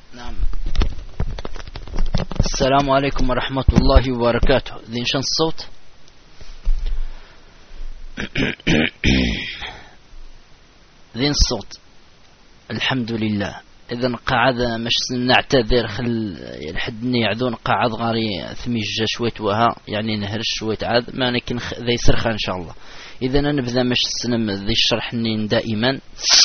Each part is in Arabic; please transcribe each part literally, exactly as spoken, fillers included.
نعم. السلام عليكم ورحمة الله وبركاته. ذي شن الصوت؟ ذي الصوت الحمد لله. إذن قاعد مش نعتذر خل الحدني يعذون قاعد غاري ثميجة شويت وها يعني نهرش شويت عاد ما نكن ذي سرخة إن شاء الله. إذن أنا بذا مش سنم ذي الشرح دائما.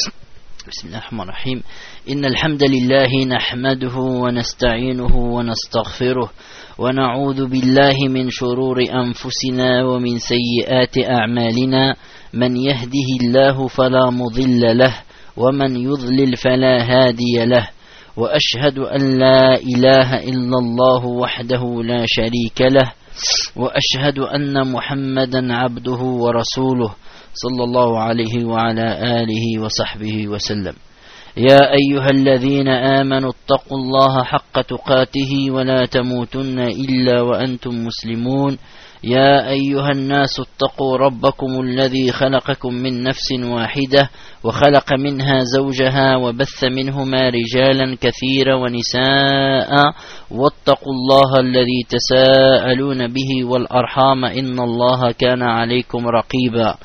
بسم الله الرحمن الرحيم. إن الحمد لله نحمده ونستعينه ونستغفره ونعوذ بالله من شرور أنفسنا ومن سيئات أعمالنا. من يهده الله فلا مضل له ومن يضلل فلا هادي له. وأشهد أن لا إله إلا الله وحده لا شريك له وأشهد أن محمدا عبده ورسوله صلى الله عليه وعلى آله وصحبه وسلم. يا أيها الذين آمنوا اتقوا الله حق تقاته ولا تموتن إلا وأنتم مسلمون. يا أيها الناس اتقوا ربكم الذي خلقكم من نفس واحدة وخلق منها زوجها وبث منهما رجالا كثيرا ونساء واتقوا الله الذي تساءلون به والأرحام إن الله كان عليكم رقيبا.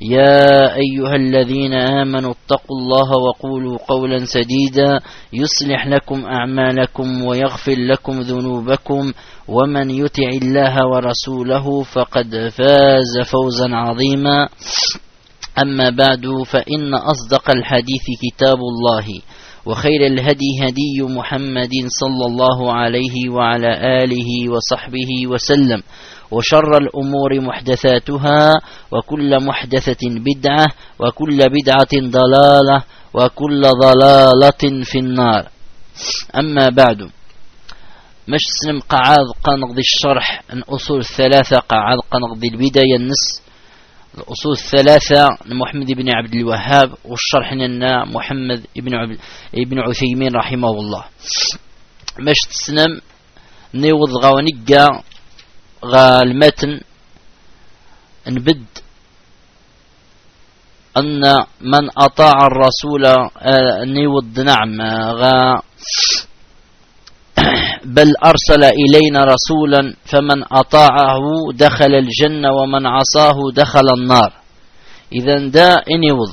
يا أيها الذين آمنوا اتقوا الله وقولوا قولا سديدا يصلح لكم أعمالكم ويغفر لكم ذنوبكم ومن يطع الله ورسوله فقد فاز فوزا عظيما. أما بعد فإن أصدق الحديث كتاب الله وخير الهدي هدي محمد صلى الله عليه وعلى آله وصحبه وسلم. وشر الأمور محدثاتها وكل محدثة بدعة وكل بدعة ضلالة وكل ضلالة في النار. أما بعد مش سلم قعاد قنقضي الشرح أن أصول الثلاثة قعاد قنقضي البداية النس الأصول الثلاثة محمد بن عبد الوهاب والشرح لنا محمد بن عبد ابن عثيمين رحمه الله. مش تسلم نيوض غوانيقا غا المتن نبد أن من أطاع الرسول نيوض نعم غا بل أرسل إلينا رسولا فمن أطاعه دخل الجنة ومن عصاه دخل النار. إذن دا نيوض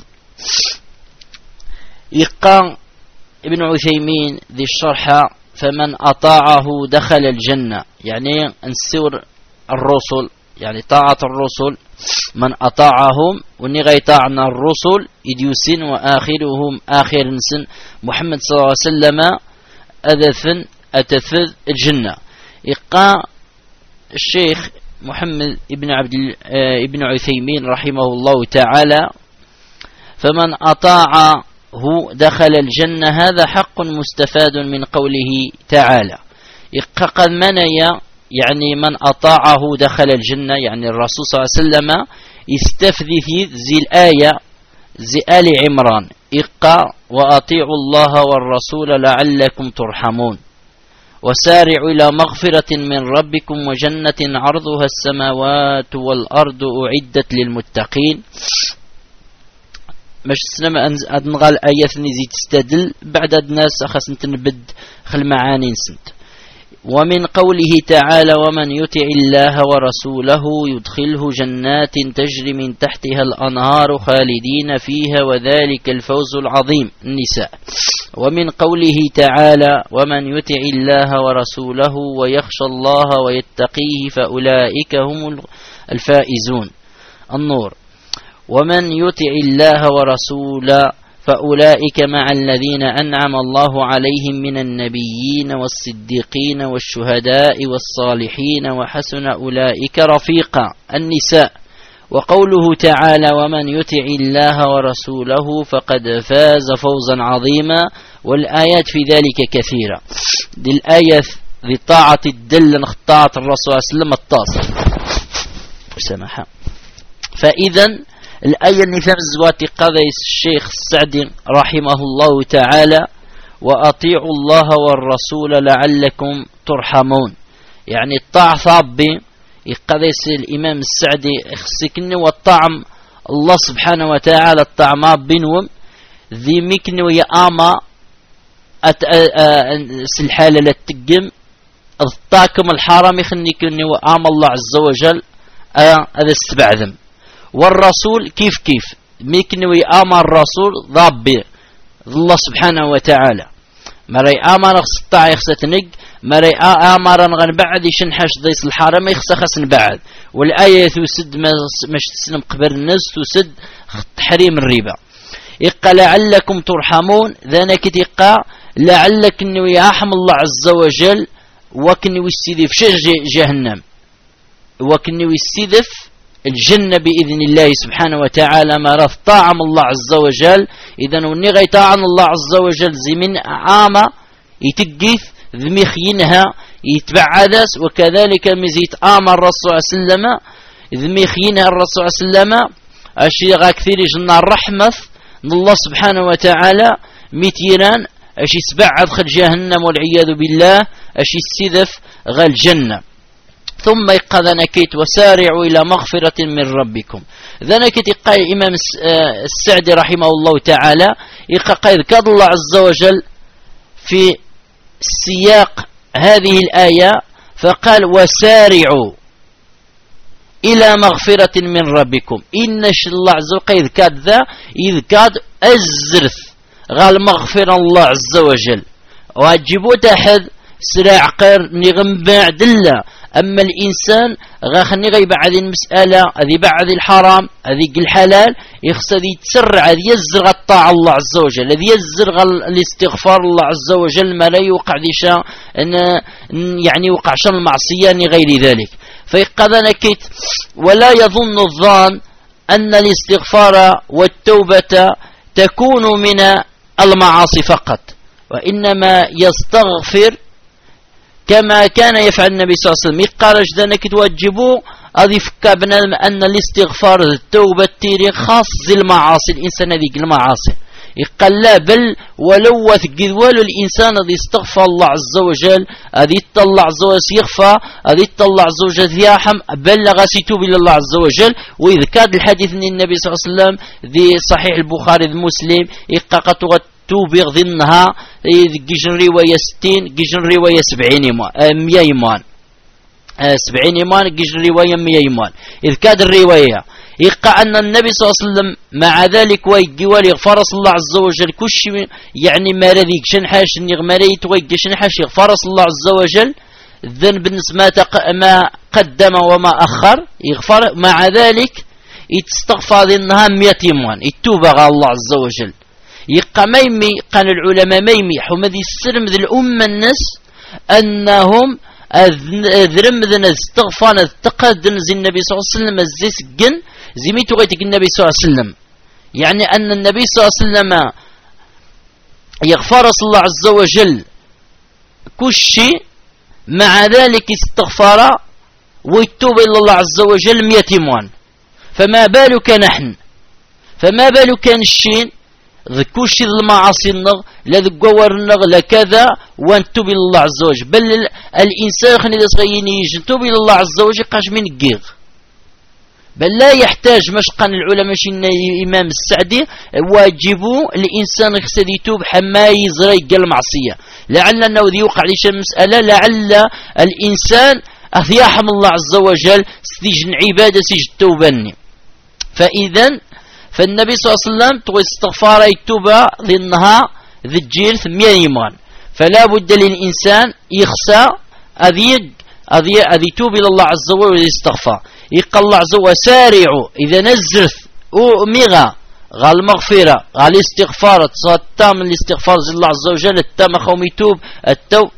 إقام ابن عثيمين ذي الشرح فمن أطاعه دخل الجنة يعني نسور الرسل يعني طاعة الرسل من أطاعهم ونغي طاعنا الرسل إديوسين وآخرهم آخر سن محمد صلى الله عليه وسلم أذثن أتثذ الجنة. إقا الشيخ محمد ابن عبد ابن عثيمين رحمه الله تعالى فمن أطاعه دخل الجنة هذا حق مستفاد من قوله تعالى. إقا قد مني يعني من أطاعه دخل الجنة يعني الرسول صلى الله عليه وسلم استفذي في ذي الآية ذي آل عمران إقا وأطيعوا الله والرسول لعلكم ترحمون وسارعوا إلى مغفرة من ربكم وجنة عرضها السماوات والأرض أعدت للمتقين. مش سنما أدنغال آية نزي تستدل بعد الناس أخس نتنبد خل معاني سنت. ومن قوله تعالى ومن يطع الله ورسوله يدخله جنات تجري من تحتها الأنهار خالدين فيها وذلك الفوز العظيم النساء. ومن قوله تعالى ومن يطع الله ورسوله ويخشى الله ويتقيه فأولئك هم الفائزون النور. ومن يطع الله ورسوله فأولئك مع الذين أنعم الله عليهم من النبيين والصديقين والشهداء والصالحين وحسن أولئك رفيقا النساء. وقوله تعالى ومن يطع الله ورسوله فقد فاز فوزا عظيما. والآيات في ذلك كثيرة. دي الآية ذي طاعة الدل طاعة الرسول صلى الله عليه وسلم التاصل وسمحا. فإذا الآية النفام الزواتي قضي الشيخ السعدي رحمه الله تعالى وأطيعوا الله والرسول لعلكم ترحمون يعني الطاعة ثابي قضي الإمام السعدي اخسكني والطعم الله سبحانه وتعالى الطعم بينهم ذي مكن ويأما سلحالة لا تقم الطاكم الحرام يخني كني وآم الله عز وجل هذا السبع ذم. والرسول كيف كيف ميكني وآم الرسول ضابي الله سبحانه وتعالى مري آمر خصطاع يخستنق مري آمر نغن بعد يشنحش ضيس الحرام يخص خسن بعد. والآية تسد مش تسلم قبل الناس تسد تحريم الربا. إقا لعلكم ترحمون ذانك تقا لعلك انه يرحم الله عز وجل وكن يستذف شج جهنم وكن يستذف الجنة بإذن الله سبحانه وتعالى ما رث طاعم الله عز وجل. إذن ونغي طاعم الله عز وجل زي من عامة يتقيث ذميخينها يتبعدس. وكذلك مزيت آمر الرسول صلى الله عليه وسلم ذميخينها الرسول صلى الله عليه وسلم أشياء كثير جنا الرحمة من الله سبحانه وتعالى ميتيران أشي سبعد خل جهنم والعياذ بالله أشي السذف غال جنة. ثم يقضى كيت وسارعوا إلى مغفرة من ربكم. ذنكت يقاي إمام السعدي رحمه الله تعالى يقاي كاد الله عز وجل في سياق هذه الآية فقال وسارعوا إلى مغفرة من ربكم. إن الله عز وجل كاد ذا إذ كاد أزرث غال مغفر الله عز وجل واجبوا تحد سراع قير نغم بعد الله. أما الإنسان غاخني غي بعد المسألة هذه بعد الحرام هذه الحلال يخص ذي تسرع هذه يزرغ الطاعة الله عز وجل هذه يزرغ الاستغفار الله عز وجل ما لا يوقع ذي أن يعني وقع شان المعصية غير ذلك. فيقضى كيت ولا يظن الظان أن الاستغفار والتوبة تكون من المعاصي فقط وإنما يستغفر كما كان يفعل النبي صلى الله عليه وسلم. يقارج ذلك توجبوا أضيف كابنا أن الاستغفار التوبة تيري خاص المعاصي الإنسان هذه المعاصي يقال لا بل ولو ثقذوال الإنسان الذي استغفر الله عز وجل الذي يطلع عز وجل يخفى الذي يطلع عز وجل يحم بلغ سيتوب إلى الله عز وجل. وإذ كاد الحديث من النبي صلى الله عليه وسلم ذي صحيح البخاري المسلم إقاقة توبغ ذنها جيجن رواية ستين جيجن رواية سبعين مية يمان سبعين يمان جيجن رواية مية يمان. إذ كاد الرواية يقع أن النبي صلى الله عليه وسلم مع ذلك ويقول يغفرس الله عز وجل كش يعني ما رذيك شنحاش نغمريت ويقشنحاش يغفرس الله عز وجل الذنب ما, ما قدم وما أخر يغفر مع ذلك يتستغفر ذنها مية يمان يتوبغ الله عز وجل. يقى ميمي قال العلماء ميمي حمدي السلم ذي الأمة الناس أنهم ذرم ذن استغفان تقدم زي النبي صلى الله عليه وسلم الزيس جن زي ميتو غيتك النبي صلى الله عليه وسلم يعني أن النبي صلى الله عليه وسلم يغفر الله عز وجل كل شيء مع ذلك استغفر ويتوب إلى الله عز وجل مئة موان. فما بالك نحن فما بالك نشين ذكوش المعاصي النغ لا ذكور النغ لا كذا وانتوب إلى الله عز وجل. بل الإنسان خلي إذا صغيني يجنتوب إلى الله عز وجل قاش من الجيغ بل لا يحتاج مشقا العلماء شن إمام السعدي واجبوا الإنسان يخسد يتوب حما يزري المعصية لعل أنه ذي يوقع ليش المسألة لعل الإنسان أثياحم الله عز وجل سيجن عبادة سيجن توبني. فإذا فالنبي صلى الله عليه وسلم تقول استغفار يتوبة ذنها ذي الجيل ثمانية يمان. فلا بد للإنسان يخسى أذيق أذي أذي توب إلى الله عز وجل ويستغفر. يقال الله عز وجل وسارعوا إذا نزلت أمغا غال مغفرة غال استغفار التام الاستغفار زي الله عز وجل التام خوم يتوب التوب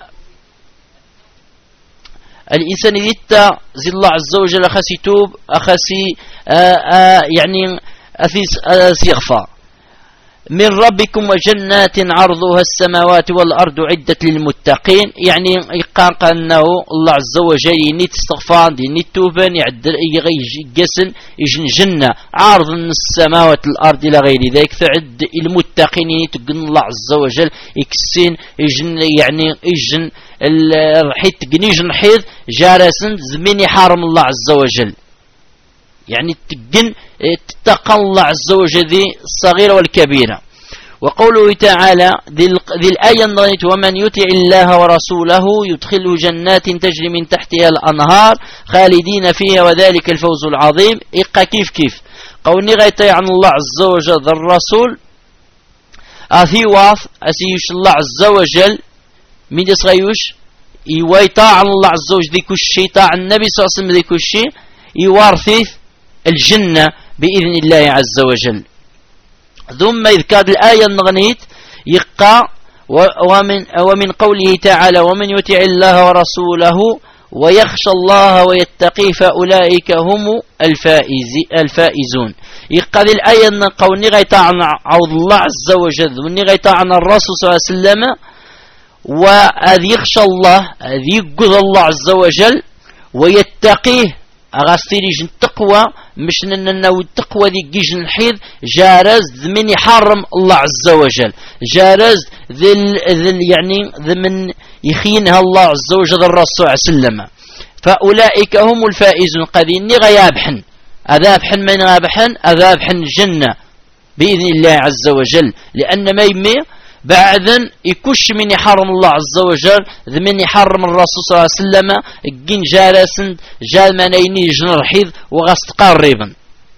الإنسان يتا زي الله عز وجل أخسي توب أخسي آآ آآ يعني أثيس يغفى من ربكم وجنات عرضها السماوات والأرض عدة للمتقين. يعني يقاق أنه الله عز وجل ينيت استغفار ينيت توبان يعدل يجسن يجن جنة عرض السماوات الأرض إلى غير ذلك فعد المتقين ينيت الله عز وجل يكسين يجن يعني يجن الحيط يجن حيض جارسن زميني حارم الله عز وجل يعني تجن تتقى الله عز وجل الصغيرة والكبيرة. وقوله تعالى ذي الآية النغنيت ومن يطع الله ورسوله يدخله جنات تجري من تحتها الأنهار خالدين فيها وذلك الفوز العظيم. إقا كيف كيف قولني غيطيع عن الله عز وجل الرسول أثي واث أسيش الله عز وجل من يسغيوش يويطاع عن الله عز وجل ذيك الشيء طاع النبي صلى الله عليه وسلم ذيك الشيء يوارث الجنة بإذن الله عز وجل. ثم إذ كاد الآية النغنيت يقع ومن, ومن قوله تعالى ومن يطع الله ورسوله ويخشى الله ويتقي فأولئك هم الفائز الفائزون. يقع الآية النقوني غيطاع عوض الله عز وجل وني غيطاع عن الرسول صلى الله عليه وسلم وأذ يخشى الله أذ يقضى الله عز وجل ويتقيه أغاستيري جن التقوى مش ننو التقوى ذي جيجن الحيض جارز من يحرم الله عز وجل جارز ذي ذي يعني ذي من يخينها الله عز وجل الرسول صلى الله عليه وسلم. فأولئك هم الفائزون قذيني غيابحن أذابحن من غابحن أذابحن الجنة بإذن الله عز وجل. لأن ما يمي بعدن يكش من يحرم الله عز وجل من يحرم الرسول صلى الله عليه وسلم جين جالسن جال منيني جنر حيض وغست قريبا.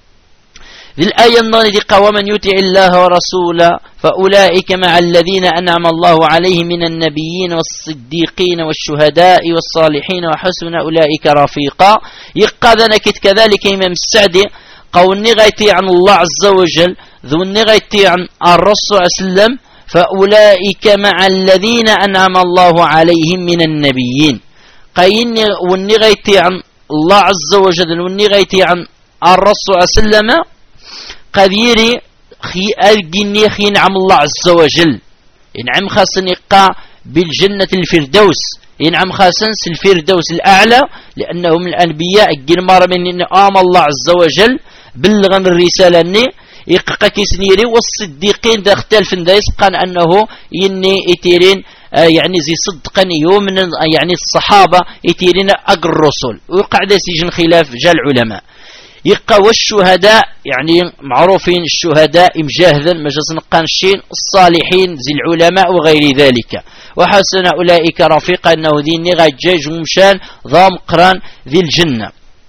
ذي الآية النظيرة ومن يطع الله ورسوله فأولئك مع الذين أنعم الله عليهم من النبيين والصديقين والشهداء والصالحين وحسن أولئك رفيقا. يقاذنا كذلك إمام السعدي قول غيتي عن الله عز وجل ذو غيتي عن الرسول صلى الله عليه وسلم فأولئك مع الذين أنعم الله عليهم من النبيين. قاين ونغيتي عن الله عز وجل ونغيتي عن الرسول صلى الله عليه وسلم قديري خي ألقيني خي نعم الله عز وجل ينعم خاصن يقع بالجنة الفردوس ينعم خاصن الفردوس الأعلى لأنهم الأنبياء الجنمار من إن آم الله عز وجل بلغن الرسالة ني يقا كيسنيري والصديقين دا اختلف دا يسقان أنه يني يتيرين آه يعني زي صدقا يومن آه يعني الصحابة يتيرين أقر الرسل ويقع دا سيجن خلاف جال العلماء. يقا والشهداء يعني معروفين الشهداء مجاهدا مجاز نقانشين الصالحين زي العلماء وغير ذلك. وحسن أولئك رفيقا أنه ديني غاجاج ومشان ضام قران ذي الجنة.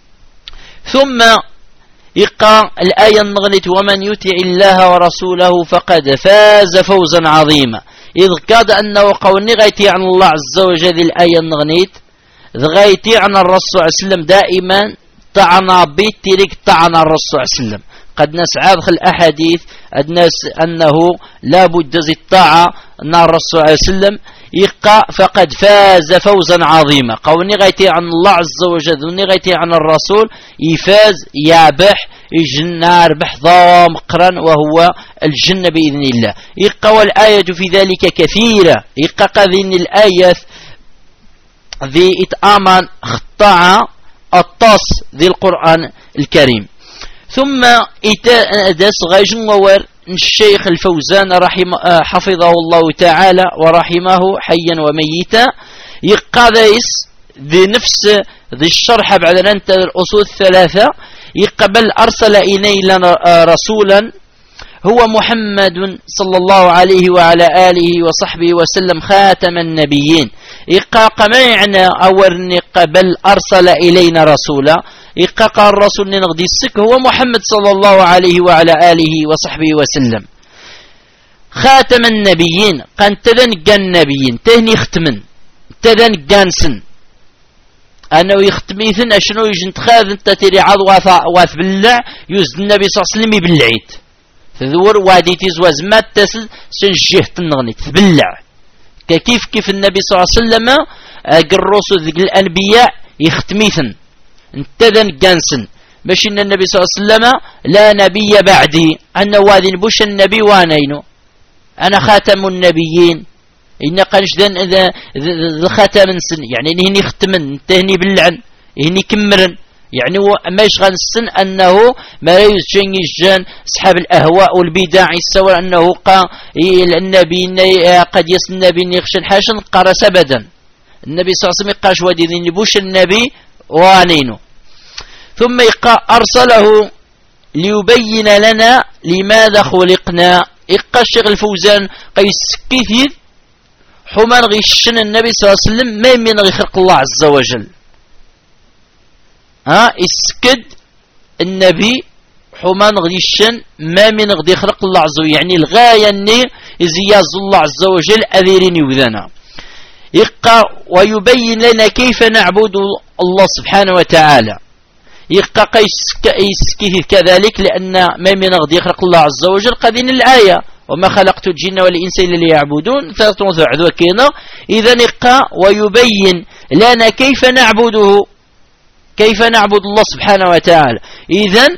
ثم يقع الآية النغنيت ومن يطع الله ورسوله فقد فاز فوزا عظيما. إذ كاد أنه قولني غيتي عن الله عز وجل الآية النغنيت غيتي عن الرسول صلى الله عليه وسلم دائما طعنا بيت تلك طعنا الرسول صلى الله عليه وسلم. قد نسعى في الأحاديث الناس أنه لا بد زي الطاعة أن الرسول صلى الله عليه وسلم يقع فقد فاز فوزا عظيما. قولني غيتي عن الله عز وجل وني غيتي عن الرسول يفاز يابح يجنى ربح ضام قرن وهو الجنة بإذن الله. يقع والآية في ذلك كثيرة. يقع قذين الآية ذي إتآمان خطاعة الطاس ذي القرآن الكريم. ثم إتادس غيجن وور الشيخ الفوزان رحمه حفظه الله تعالى ورحمه حيا وميتا يقاذيس بنفس ذي الشرح بعد أن انتهى الأصول الثلاثة يقبل أرسل إلينا رسولا هو محمد صلى الله عليه وعلى آله وصحبه وسلم خاتم النبيين. يقاق معنى أورني قبل أرسل إلينا رسولا يقاق الرسول نغدي السك هو محمد صلى الله عليه وعلى آله وصحبه وسلم خاتم النبيين. قان تذن قان النبيين تهني ختمن تذن قان سن أنه يختميثن أشنو يجن تخاذ انت تري عض واث بالله يزد النبي صلى الله عليه وسلم بالعيد تذور وادي تزواز ما تسل سنجيه تنغني تبلع كيف كيف النبي صلى الله عليه وسلم قرصوا ذي الأنبياء يختميثن انتذن قانسن باش ان النبي صلى الله عليه وسلم لا نبي بعدي أنه وادي بوش النبي وانينو أنا خاتم النبيين إن قنش ذن ذا ختم سن يعني هني ختمن انتهني باللعن هني كمرن يعني ما يشغل السن أنه ما يشين الجان أصحاب الأهواء والبدع يسوى أنه قا النبي قد يسن النبي يخشن حاشن قرس أبدا. النبي صلى الله عليه وسلم قاش ودي ذي بوش النبي وانينو. ثم أرسله ليبين لنا لماذا خلقنا إقا الشيخ الفوزان قيسكيث حمان غيشن النبي صلى الله عليه وسلم ما من غي خلق الله عز وجل. ها اسكد النبي حمان غيشن ما من غدي خلق الله عز وجل، يعني الغاية اني ازياز الله عز وجل اذيرين يوذنا. يقى ويبين لنا كيف نعبد الله سبحانه وتعالى. يقى قيس كذلك لأن ما من غدي يخلق الله عز وجل قذين الآية وما خلقت الجن والإنس إلا ليعبدون ثلاثة كينا. إذا يقى ويبين لنا كيف نعبده، كيف نعبد الله سبحانه وتعالى. إذا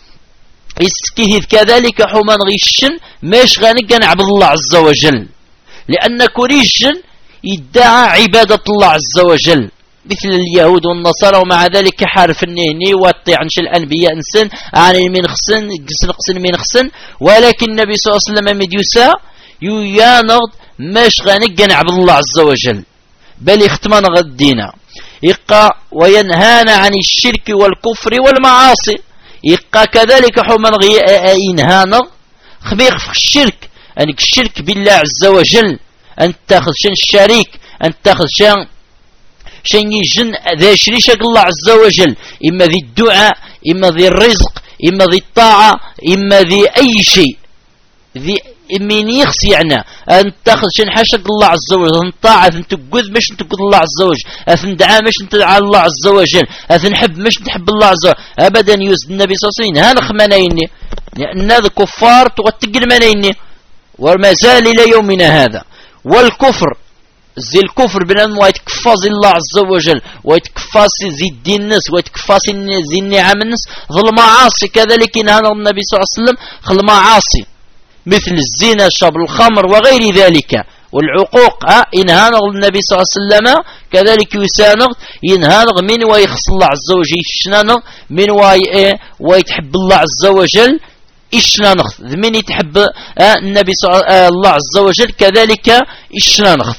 اسكيه كذلك حمان غيشن ماش غنقى نعبد الله عز وجل، لأن كوريجن يدعى عبادة الله عز وجل مثل اليهود والنصارى، ومع ذلك حارف النيني وطيع عنش الأنبياء انسن عن من خسن قسن قسن من خسن. ولكن النبي صلى الله عليه وسلم مديوسا يانغد ماش غنقى نعبد الله عز وجل بل يختمان غدينا. يقى وينهانا عن الشرك والكفر والمعاصي. يقى كذلك حمان ينهانا خبيق في الشرك، أنك الشرك بالله عز وجل، أن تاخذ شان الشريك، أن تاخذ شان شان يجن ذا شريك الله عز وجل، إما ذي الدعاء، إما ذي الرزق، إما ذي الطاعة، إما ذي أي شيء ذي من يخص يعني أن تاخذ شان حاشا الله عز وجل، أن طاعة أن تقذ مش أن تقذ الله عز وجل، أن دعاء مش أن تدعى الله عز وجل، أن حب مش أن تحب الله عز وجل أبدا. يوسد النبي صلى الله عليه وسلم هذا خمانيني لأن هذا كفار تغتقل منيني وما زال إلى يومنا هذا. والكفر زي الكفر بنام ويتكفاز الله عز وجل ويتكفاز زي الدين الناس ويتكفاز زي النعم الناس ظل معاصي. كذلك نهانا النبي صلى الله عليه وسلم خل معاصي مثل الزنا شرب الخمر وغير ذلك والعقوق. ها ينهانا النبي صلى الله عليه وسلم كذلك يسانغ ينهانا من ويخص الله عز وجل يشنانا من وي ويتحب الله عز وجل إشنا نخذ من يتحب النبي صلى الله عز وجل كذلك إشنا نخذ.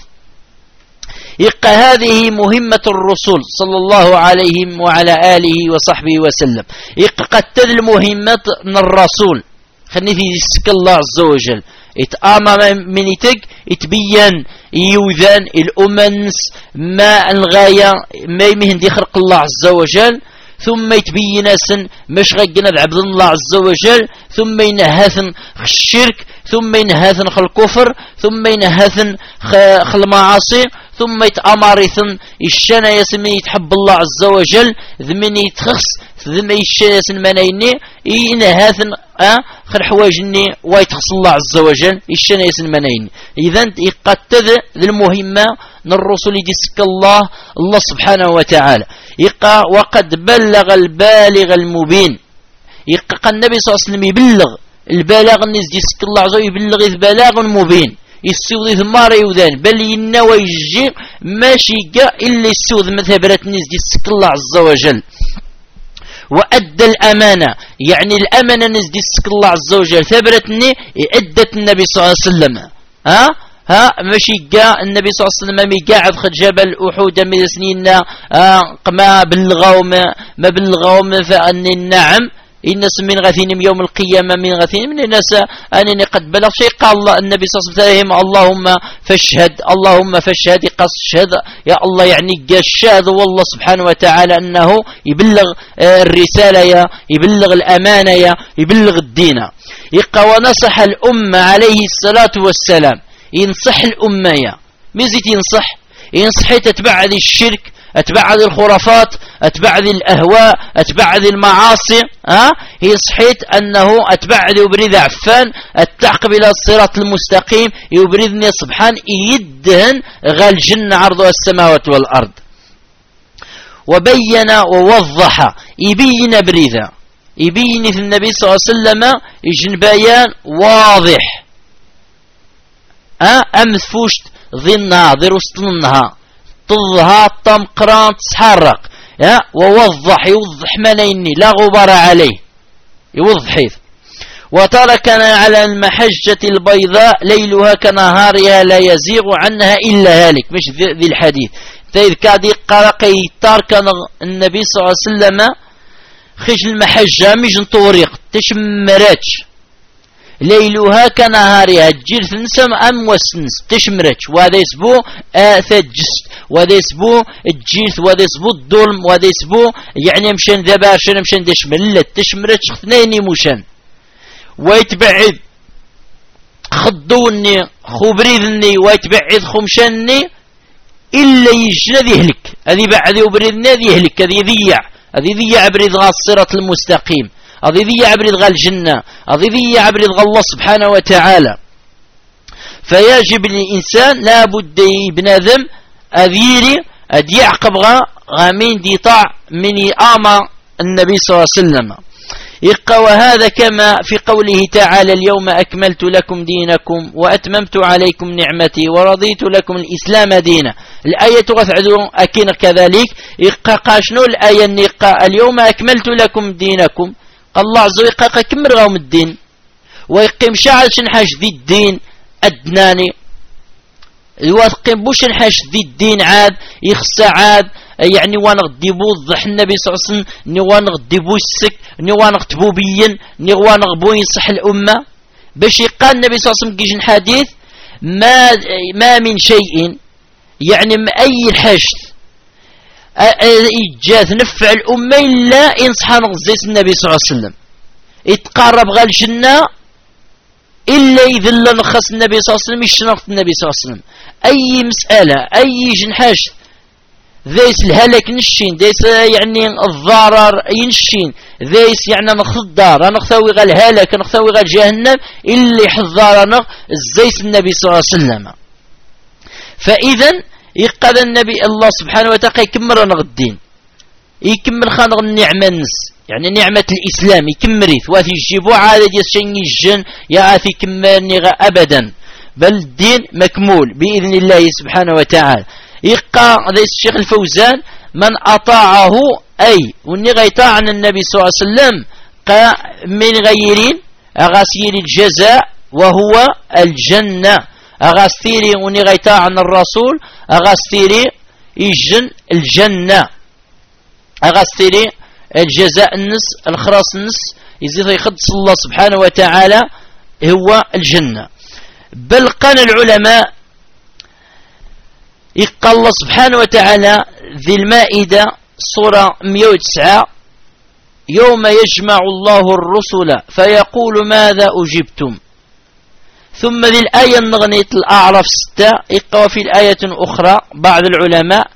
يبقى هذه مهمة الرسول صلى الله عليه وعلى آله وصحبه وسلم. يبقى قد تذل مهمة الرسول خلني في سك الله عز وجل يتآمى من يتق يتبين يوذان الأمنس ما الغاية ما يمهن دي خلق الله عز وجل، ثم يتبين سن مش غينا العبد الله عز وجل، ثم ينهثن الشرك، ثم ينهثن الكفر، ثم ينهثن المعاصي، ثم يتأمرثن الشنا يسمي يتحب الله عز وجل ذمن يتخص ذم الشنا يسن منيني ينهثن اه خل حواجني ويتخص الله عز وجل الشنا يسن منيني. اذا يقتد المهمة الرسول يدسك الله الله سبحانه وتعالى. يقى وقد بلغ البالغ المبين. يقى النبي صلى الله عليه وسلم يبلغ البلاغ الناس ديسك الله عز وجل يبلغ بلاغ مبين يسوذ ثمار يوذان بل ينوى يجي ماشي جاء إلا يسوذ مثابرة الناس ديسك الله عز وجل. وأدى الأمانة يعني الأمانة الناس ديسك الله عز وجل ثابرتني أدت النبي صلى الله عليه وسلم. ها ها ماشي جاء النبي صلى الله عليه وسلم مي قاعد خد جبل أحد من سنين آه ما بلغوا ما, ما بلغوا فأني نعم الناس من غثين يوم القيامة من غثين من الناس أنني قد بلغ شيء. قال الله النبي صلى الله عليه وسلم اللهم فاشهد اللهم فاشهد قص شهد يا الله يعني الشهد والله سبحانه وتعالى أنه يبلغ الرسالة يا يبلغ الأمانة يا يبلغ الدين. يقى ونصح الأمة عليه الصلاة والسلام ينصح الأمة يا ميزيت ينصح ينصح تتبع ذي الشرك أتبع ذي الخرافات أتبع ذي الأهواء أتبع ذي المعاصي. ها هي صحيت أنه أتبع ذي يبرد عفان التعقب إلى الصراط المستقيم يبردني سبحان يدهن غال جنة عرضها السماوات والأرض. وبين ووضح يبين بريذا يبين في النبي صلى الله عليه وسلم يجن بيان واضح. ها أمس فوشت ذي النهار ذي وسط النهار تظهر طمقران تسحرق يا ووضح يوضح ملايني لا غبار عليه يوضح حيث. وتركنا على المحجة البيضاء ليلها كنهارها لا يزيغ عنها إلا هالك مش ذي الحديث. فإذ كادي قرقي ترك النبي صلى الله عليه وسلم خش المحجة مش نطوريق تشمراتش ليلها كنهارها تجير ثنسم أم وسنس تشمرج وهذا يسبو آثا جست وهذا يسبو الجيث وهذا يسبو الظلم وهذا يسبو يعني مشان ذبا شان مشان دشملت تشمرج اثنين مشان ويتبعد خضوني خبريذني ويتبعد خمشاني إلا يجنا يهلك هذه بعد وبريدنا يهلك هذه ذيع هذه ذيع بريد غا الصراط المستقيم هذه ذيع بريد غا الجنة هذه ذيع بريد غا الله سبحانه وتعالى. فيجب للإنسان لابد بنادم أذيري أدي يعقب غا غامين دي طاع من آما النبي صلى الله عليه وسلم. يقى وهذا كما في قوله تعالى اليوم أكملت لكم دينكم وأتممت عليكم نعمتي ورضيت لكم الإسلام دينا. الآية تغثعدو أكين كذلك. يقى قاشنو الآية النقى اليوم أكملت لكم دينكم قال الله عز وجل يقى كمر غوم الدين ويقيم شعر شنحاش ذي الدين أدناني يوثقين بوش نحاش ذي الدين عاد يخسى عاد يعني وانا غديبو الضح النبي صلى الله عليه وسلم ني وانا غديبو السك ني وانا غتبو بيين ني وانا غبو ينصح الأمة باش يقال النبي صلى الله عليه وسلم كيجن حديث ما ما من شيء يعني ما أي الحشد إجاز نفع الأمة إلا ينصح نغزيس النبي صلى الله عليه وسلم يتقرب غا الجنة إلا يذل نخص النبي صلى الله عليه وسلم يشنقط النبي صلى الله عليه وسلم. أي مسألة أي جنحاش ذيس الهلك نشين ذيس يعني الضرر ينشين ذيس يعني نخضر أنا نختوي غا الهلك نختوي غا جهنم اللي حضرنا الزيس النبي صلى الله عليه وسلم. فإذا يقضى النبي الله سبحانه وتعالى يكمل الدين يكمل خانق النعمة النس يعني نعمة الإسلام يكمريث واثي يجيبوا عادة يسشن يجن يعاثي كمالني أبدا بل الدين مكمول بإذن الله سبحانه وتعالى. يقى ليس الشيخ الفوزان من أطاعه أي وني غيطاع عن النبي صلى الله عليه وسلم من غيرين أغاسير الجزاء وهو الجنة أغاسيري وني غيطاع عن الرسول أغاسيري يجن الجنة أغاسيري الجزاء النس الخلاص النس يزيد يخدس الله سبحانه وتعالى هو الجنة. بل قال العلماء يقال الله سبحانه وتعالى ذي المائدة صورة مئة وتسعة يوم يجمع الله الرسل فيقول ماذا أجبتم ثم ذي الآية النغنية الأعراف ستة يقوى في الآية أخرى بعض العلماء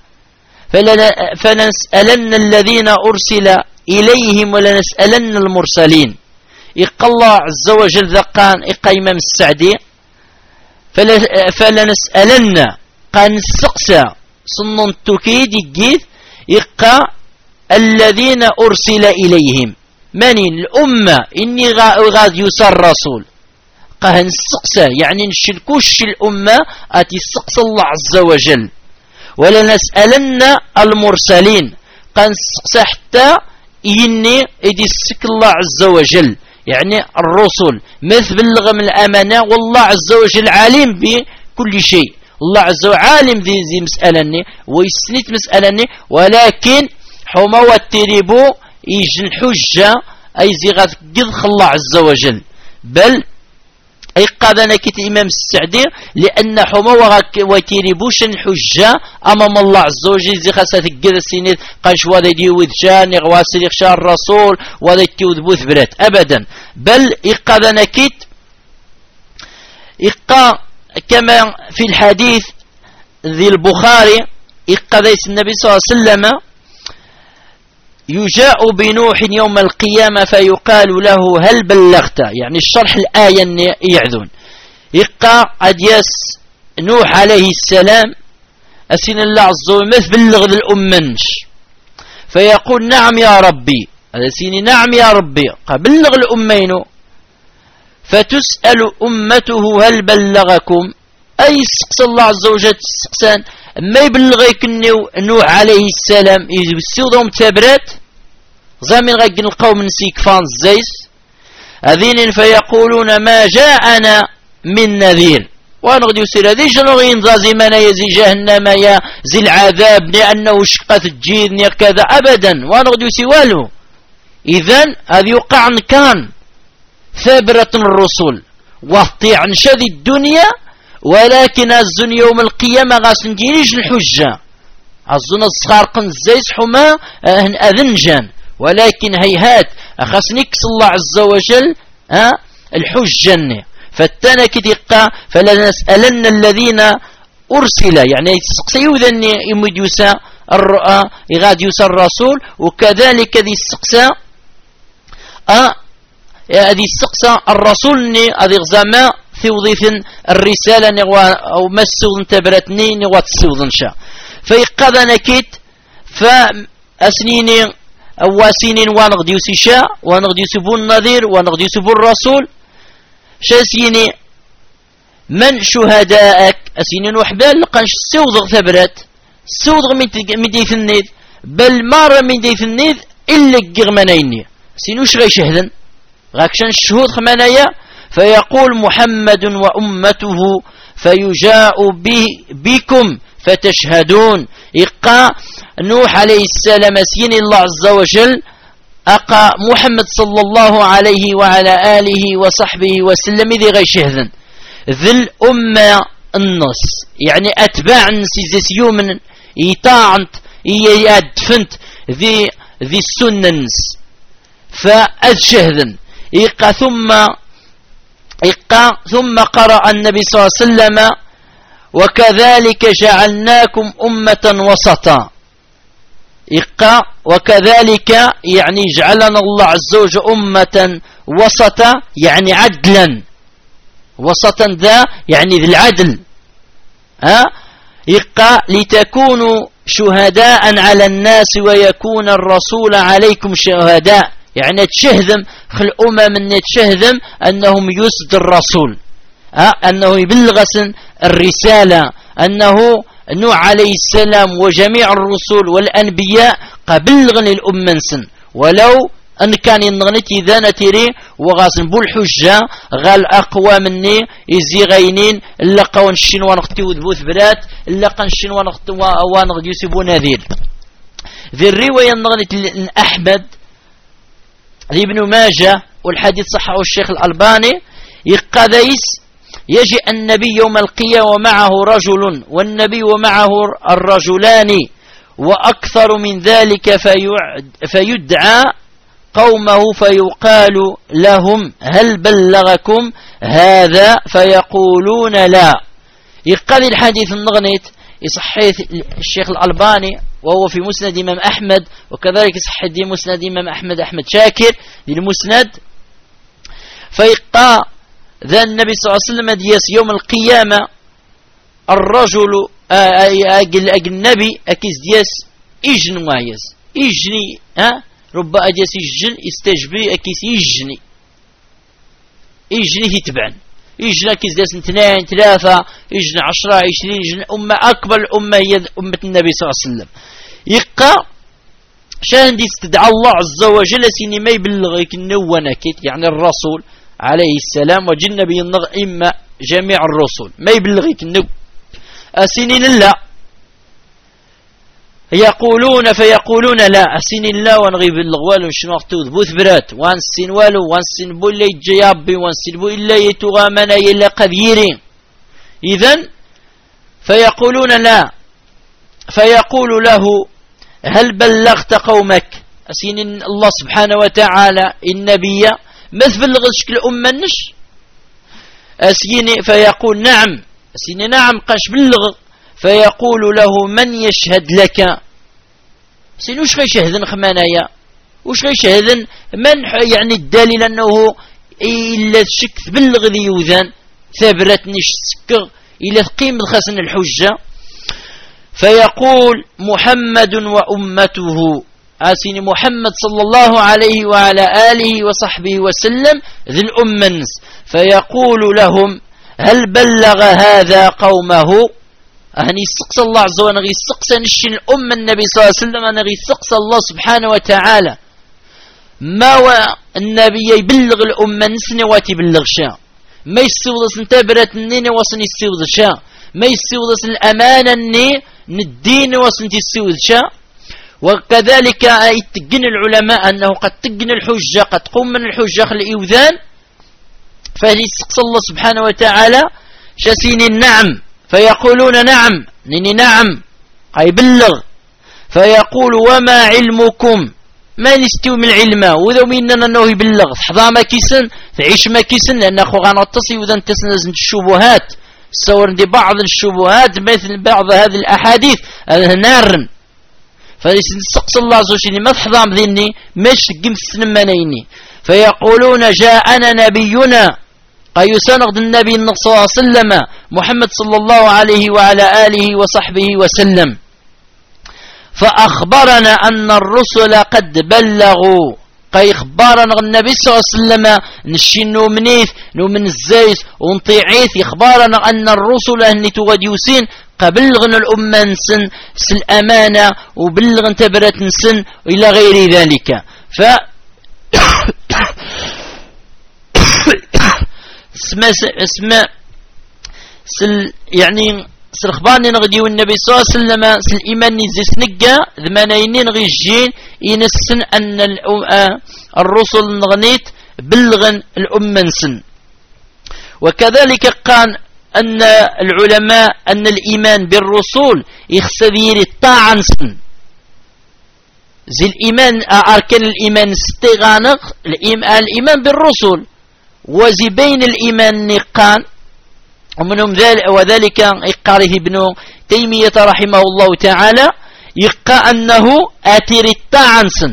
فلنسألن الذين أرسل إليهم ولنسألن المرسلين. يقال الله عز وجل ذقان إقايم السعدي فلنسألن قان السقسى صنن التوكيد يجيث يقى الذين أرسل إليهم من الأمة إني غاد يسر الرسول قهن السقسى يعني نشلكوش الأمة أتي السقسى الله عز وجل. ولنسألن المرسلين قان السقسى حتى إني إدي السك الله عز وجل يعني الرسل مثل بلغ من الأمانة والله عز وجل عالم بكل شيء. الله عز وجل عالم ذي زي مسألني ويسنيت مسألني ولكن حما والتريبو يجن حجة أي زيغات قذخ الله عز وجل. بل أي قادنا كت إمام السعدي لأن حما وتريبوش حجة أمام الله عز وجل زي خاصة قذ السنين قاش وذا يديوذ جاني غواسل يخشى الرسول وذا يتيوذ بوث برات أبدا. بل إقادنا كت إقا كما في الحديث ذي البخاري إقاديس النبي صلى الله عليه وسلم يجاء بنوح يوم القيامة فيقال له هل بلغت يعني الشرح الآية يعذون يقى أدياس نوح عليه السلام أسين الله عز وجل مثل بلغ ذي الأمنش فيقول نعم يا ربي أسيني نعم يا ربي بلغ الأمين فتسأل أمته هل بلغكم أي سقس الله عز وجل سقسان ما يبلغيك نوح عليه السلام يسيوضهم تابرات زامن غاقن القوم نسيك فان الزيس أذين فيقولون ما جاءنا من نذير ونغد يسير هذه جنوغين زازي من يزي جهنم يا زي العذاب لأنه شقت الجيد كذا أبدا ونغد يسيوالو. إذن هذا يقع كان ثابرة الرسول وطي عن شذي الدنيا، ولكن الزن يوم القيامة غاسن دينيش الحجة الزن الصغار قن زيس حما أذنجان، ولكن هيهات أخسنكس الله عز وجل ها الحجة. فالتانا كتقى فلنسألن الذين أرسل يعني سيوذن يمديوسا الرؤى يغاد يوسى الرسول، وكذلك ذي السقسى هذه السقسى الرسول هذه غزامة ثوضيث الرسالة أو ما السوضن تبرتني نغوات السوضن شا فيقضى نكيت فأسنيني أواسينين ونغديوسي شا ونغديوسي بو النظير ونغديوسي بو الرسول شاسيني من شهداءك أسينين وحبال لقنش السوضغ ثبرت السوضغ من ديث النيذ بل مارة من ديث النيذ إلا قغمانيني سينوش غي شهدن غاكشان الشهود خمانايا فيقول محمد وأمته فيجاء به بكم فتشهدون. إقا نوح عليه السلام سين الله عز وجل أقا محمد صلى الله عليه وعلى آله وصحبه وسلم ذي غي شهدن ذي الأمة النص يعني أتباع نسيزيس يومن يطاعنت يدفنت ذي ذي السننس فأذشهدن إقا ثم إقا ثم قرأ النبي صلى الله عليه وسلم وكذلك جعلناكم أمة وسطا. إقا وكذلك يعني جعلنا الله عز وجل أمة وسطا يعني عدلا وسطا ذا يعني ذي العدل ها إقا لتكونوا شهداء على الناس ويكون الرسول عليكم شهداء يعني تشهدم خل أمم من تشهدم أنهم يسد الرسول ها أنه يبلغ الرسالة أنه نوح عليه السلام وجميع الرسل والأنبياء قبلغن الأمة سن ولو أن كان ينغنتي ذا نتيري وغاسن بو الحجة غال أقوى مني يزي غينين إلا قوان الشين ونغتي وذبوث برات إلا قان الشين ونغتي ونغتي يسيبو نذير. ذي الرواية نغنتي أحمد ذي ابن ماجه والحديث صححه الشيخ الألباني يقاديس يجي النبي يوم القيامة ومعه رجل والنبي ومعه الرجلان وأكثر من ذلك فيدعى قومه فيقال لهم هل بلغكم هذا فيقولون لا. يقال الحديث النغنيت يصحيح الشيخ الألباني وهو في مسند إمام أحمد وكذلك يصحح دي مسند إمام أحمد أحمد شاكر دي المسند. فيقال ذا النبي صلى الله عليه وسلم دياس يوم القيامة الرجل النبي أكيس دياس إجن وايز إجني ها رب أدياس إجن استجبي أكيس إجني إجني يتبعن إجن أكيس دياس اثنين ثلاثة إجن عشرة عشرين إجن أمة أكبر الأمة هي أمة النبي صلى الله عليه وسلم. يقع شان دي استدعى الله عز وجل سيني ما يبلغك النوانا كيت يعني الرسول عليه السلام وجن نبي النغ إما جميع الرسل ما يبلغك النب أسنين الله يقولون فيقولون لا أسنين الله ونغيب اللغوال شنو اختوذ بوث برات وانسين والو وانسين بو اللي جيابي وانسين بو إلا يتغامنا إلا قذيرين. إذن فيقولون لا فيقول له هل بلغت قومك أسنين الله سبحانه وتعالى النبي ما تبلغ شكل أمة النش أسيني فيقول نعم أسيني نعم قاش بلغ فيقول له من يشهد لك أسيني وش غيشهدن خمانايا وش غيشهدن من يعني الدليل أنه إلا شك تبلغ ذي يوذان ثابرتني سكر إلا تقيم الخسن الحجة فيقول محمد وأمته آسين محمد صلى الله عليه وعلى آله وصحبه وسلم ذي الأمنس فيقول لهم هل بلغ هذا قومه أهني سقس الله عز وجل نغي سقس نشين الأمة النبي صلى الله عليه وسلم نغي سقس الله سبحانه وتعالى ما هو النبي يبلغ الأمة نسني واتي بلغ شاء ما يستوضس انتبرت النين وصن يستوضس شاء ما يستوضس الأمانة النين ندين وصن يستوضس شاء. وكذلك يتقن العلماء أنه قد تقن الحجة قد تقوم من الحجة الإيوذان فهي تسقس الله سبحانه وتعالى شاسيني النعم فيقولون نعم نيني نعم يبلغ فيقول وما علمكم ما نستوي من علمه وذو مننا انه يبلغ حظا ما كيسن تعيش ما كيسن لان اخو غنطسي وذا انتسن الشبهات صور دي بعض الشبهات مثل بعض هذه الاحاديث نار فيسقس الله عز وجل ما تحضام ذني مش قم السنمانيني فيقولون جاءنا نبينا أي سنغد النبي صلى الله عليه وسلم محمد صلى الله عليه وعلى آله وصحبه وسلم فأخبرنا أن الرسل قد بلغوا قي خبارنا النبي صلى الله عليه وسلم نشينو منيث نو من الزيت ونطيعيث يخبارنا أن الرسل هني تغديوسين قبلغن الأمة نسن الأمانة وبلغن تبرة نسن إلى غير ذلك ف اسماء اسماء سل يعني سلخباني نغديو النبي صلى الله عليه وسلم سل إيمان نزيس نقا ذمانينين غيجين ينسن أن الرسل نغنيت بلغن الأمة نسن وكذلك قال أن العلماء أن الإيمان بالرسول يخسذير الطاعة نسن زي الإيمان أركان الإيمان استغانق الإيمان بالرسل وزي بين الإيمان نقان ومنهم ذلك وذلك إقاره ابن تيمية رحمه الله تعالى يقى أنه آتر الطاعنسن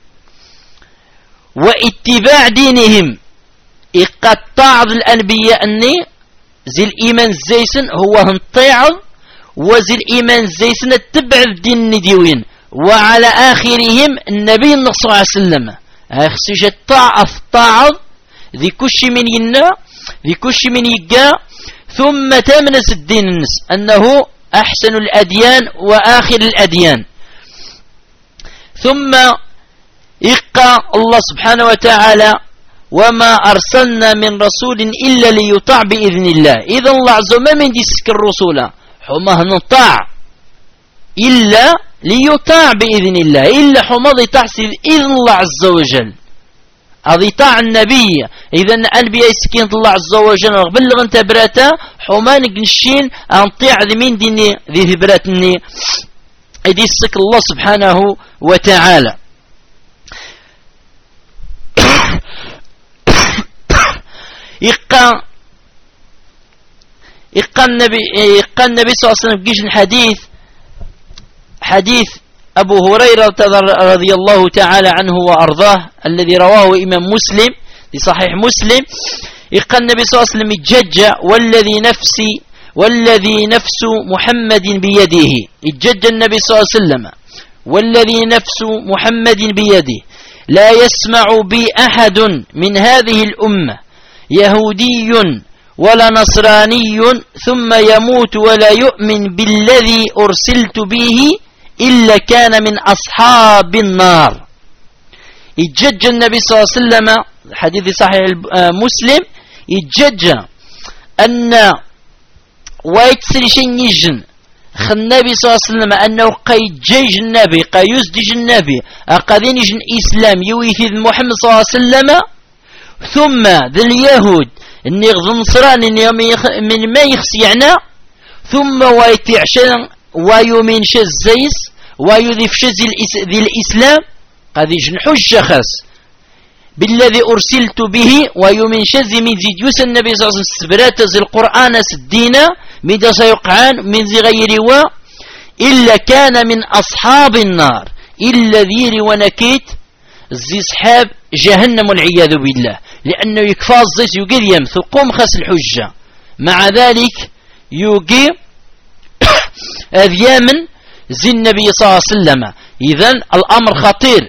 واتباع دينهم إقى الطاعض الأنبياء أني زي الإيمان الزيسن هو هنطيع وزي الإيمان الزيسن اتبع الدين نديوين وعلى آخرهم النبي صلى الله عليه وسلم أخسج الطاعة الطاعض ذي كش من ينا ذي كش من يقى ثم تمنس الدين النس أنه أحسن الأديان وآخر الأديان ثم إقى الله سبحانه وتعالى وما أرسلنا من رسول إلا ليطاع بإذن الله إذا الله عز وجل من ديسك الرسول حماه نطاع إلا ليطاع بإذن الله إلا حماه تحسب إذن الله عز وجل هذه طاع النبي إذا الأنبياء سكين الله عز وجل بلغ انت براتا حمان قنشين أن طيع ذمين ديني ذي براتني إذي السك الله سبحانه وتعالى يقى يقى النبي يقى النبي صلى الله عليه وسلم بجيش الحديث حديث أبو هريرة رضي الله تعالى عنه وأرضاه الذي رواه إمام مسلم في صحيح مسلم يقى النبي صلى الله عليه وسلم الجج والذي نفسي والذي نفس محمد بيده الجج النبي صلى الله عليه وسلم والذي نفس محمد بيده لا يسمع بي أحد من هذه الأمة يهودي ولا نصراني ثم يموت ولا يؤمن بالذي أرسلت به إلا كان من أصحاب النار. يتجج النبي صلى الله عليه وسلم حديث صحيح مسلم يتجج أن ويتسري شيء يجن خ النبي صلى الله عليه وسلم أنه قيد جيج النبي قيزدج النبي أقادين يجن إسلام يويث محمد صلى الله عليه وسلم ثم ذي اليهود إني غض نصران من ما يخسيعنا ثم ويتعشن ويؤمن شزيس ويذف شز ذي الإسلام قد يجنح الشخص بالذي أرسلت به ويؤمن شز من زي جوس النبي صلى الله عليه وسلم سبرات زي القرآن سدينا من دا سيقعان من زي غير و إلا كان من أصحاب النار إلا ذير ونكيت زي صحاب جهنم والعياذ بالله لأنه يكفى الزيت يقول يمثل قوم خس الحجة مع ذلك يقي أذيامن زي النبي صلى الله عليه وسلم. إذن الأمر خطير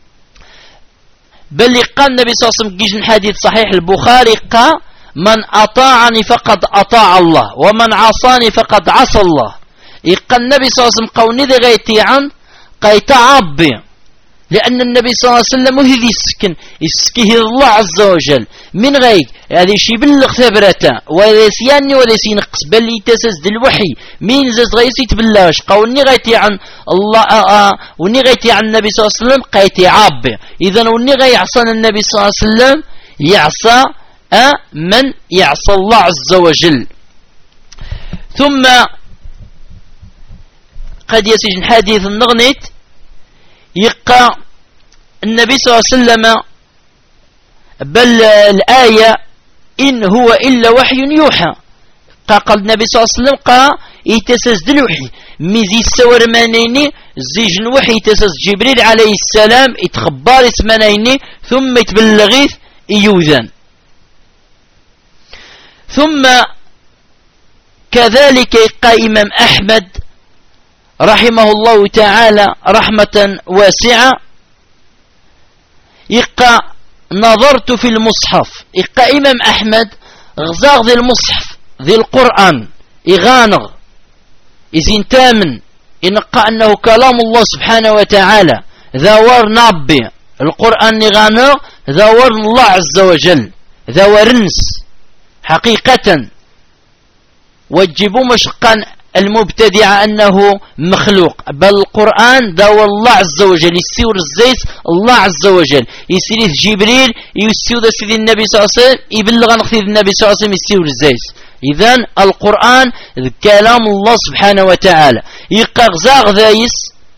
بل قال النبي صلى الله عليه وسلم جيش الحديث صحيح البخاري قال من أطاعني فقد أطاع الله ومن عصاني فقد عصى الله. يقال النبي صلى الله عليه وسلم قوني ذي غيتي عن قيتعبي لأن النبي صلى الله عليه وسلم هذي السكن يسكيه الله عز وجل من غير هذا شي بلغ ثبرته ولا سياني ولا سينقص بل يتسز الوحي مين زز غيسي تبلاش قولني غيتي عن الله آآ آآ وني غيتي عن النبي صلى الله عليه وسلم قيتي عابي إذن وني غي يعصى النبي صلى الله عليه وسلم يعصى أه من يعصى الله عز وجل. ثم قد يسجن حديث النغنيت يقى النبي صلى الله عليه وسلم بل الآية إن هو إلا وحي يوحى. قال النبي صلى الله عليه وسلم قال يتسز الوحي ميزي السور مانيني زيج الوحي يتسز جبريل عليه السلام يتخبار اسمانيني ثم يتبلغيث يوذان. ثم كذلك يقى إمام أحمد رحمه الله تعالى رحمة واسعة يقى نظرت في المصحف. يقى إمام أحمد غزاغ ذي المصحف ذي القرآن إغانغ إذن تامن إنقى أنه كلام الله سبحانه وتعالى ذاور نابي القرآن إغانغ ذاور الله عز وجل ذاور نس حقيقة. وجبوا مشقا المبتدع أنه مخلوق بل القرآن داور الله عز وجل يسير الزيت الله عز وجل يسير جبريل يسير سيد النبي صلى الله عليه وسلم يبلغ نخذ النبي صلى الله عليه وسلم يسير الزيت. إذن القرآن كلام الله سبحانه وتعالى يقغزاغ ذايس.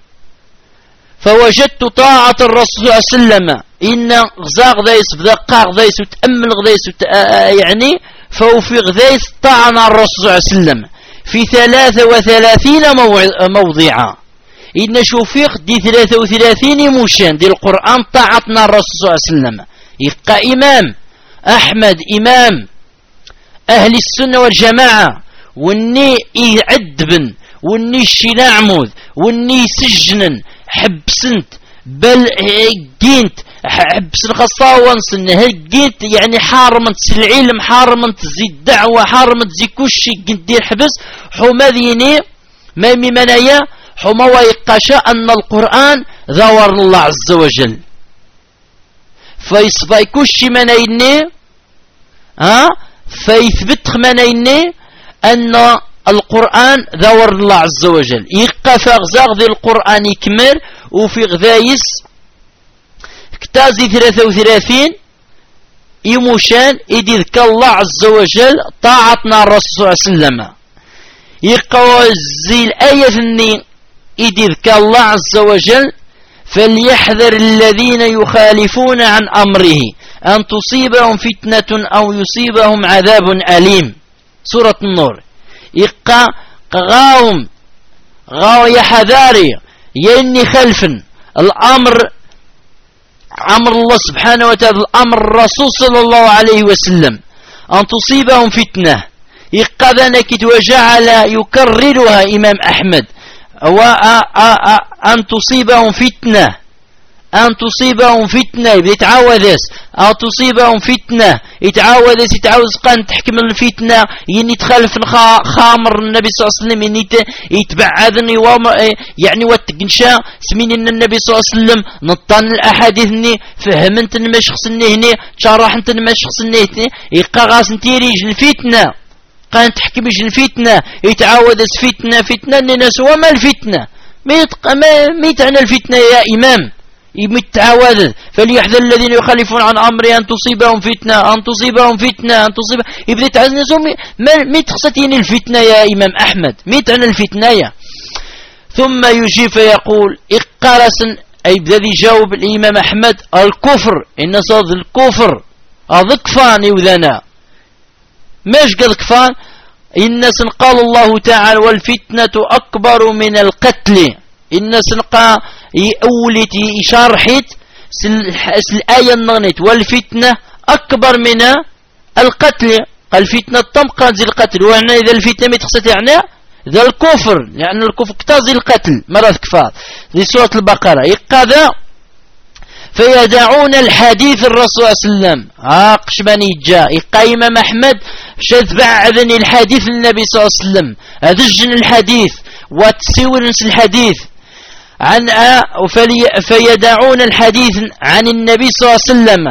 فوجدت طاعة الرسول صلى الله عليه وسلم إن غزاغ ذايس بدقاق ذايس وتأمل غذايس يعني فوفي غذايس طاعنا الرسول صلى الله عليه وسلم في ثلاثة وثلاثين موضعا. إن شوفيق دي ثلاثة وثلاثين مشان دي القرآن طاعتنا الرسول صلى الله عليه وسلم. يبقى إمام أحمد إمام أهل السنة والجماعة وني يعدبن وني الشناعمود وني سجنن حبسنت بل جينت حبسن خصاوة نصن هجيت يعني حارمنت العلم حارمنت زي الدعوة حارمنت زي كوشي دير حبس حماذيني ما ممنايا حما ويقاشا أن القرآن ذاور الله عز وجل فيصفاي كوشي منايني ها فيثبت منايني أن القرآن ذاور الله عز وجل. يقف غزاغ ذي القرآن يكمل وفي غذايس كتازي ثلاثة وثلاثين يموشان يدذك الله عز وجل طاعتنا الرسول صلى الله عليه وسلم. يقوزي الآية ثني يدذك الله عز وجل فليحذر الذين يخالفون عن أمره أن تصيبهم فتنة أو يصيبهم عذاب أليم. سورة النور. يقى غاهم غاو يا حذاري يني خلفن الأمر أمر الله سبحانه وتعالى الأمر الرسول صلى الله عليه وسلم أن تصيبهم فتنة. يقى ذنك وجعل يكررها إمام أحمد وأن تصيبهم فتنة أن تصيبهم فتنة يتعاوذ أن تصيبهم فتنة يتعاوذ يتعاوذ قان تحكم الفتنة يعني تخالف خامر النبي صلى الله عليه وسلم يعني يتبعذني يعني واتقنشا سمين إن النبي صلى الله عليه وسلم نطان الأحاديث ني فهمنت ما شخص هني شرحت ما شخص هني يقا غاس نتيريج الفتنة قان تحكم الفتنة يتعاوذ فتنة فتنة الناس وما الفتنة ما يتعنى الفتنة يا إمام يمتعوذ. فليحذر الذين يخالفون عن أمره أن تصيبهم فتنة أن تصيبهم فتنة أن تصيب يبدأ تعزنسهم ما تخصتين الفتنة يا إمام أحمد ميتعن الفتنة يا. ثم يجيب فيقول اقرسن أي بدأ يجاوب الإمام أحمد الكفر إن صاد الكفر أذكفان يوذنا ماش قد كفان إن قال الله تعالى والفتنة أكبر من القتل. إن سنقا أولتي إشارحت الآية النغنت والفتنة أكبر من القتل. قال الفتنة تمقى زي القتل وهنا إذا الفتنة متخصت يعني ذا الكفر لأن يعني الكفر كتازي القتل مرض كفار ذي سورة البقرة. يقضى فيدعون الحديث الرسول صلى الله عليه وسلم عاقش بني جاء يقايم محمد شذ بعذني الحديث النبي صلى الله عليه وسلم أذجن الحديث وتسيور نس الحديث عن فيدعون الحديث عن النبي صلى الله عليه وسلم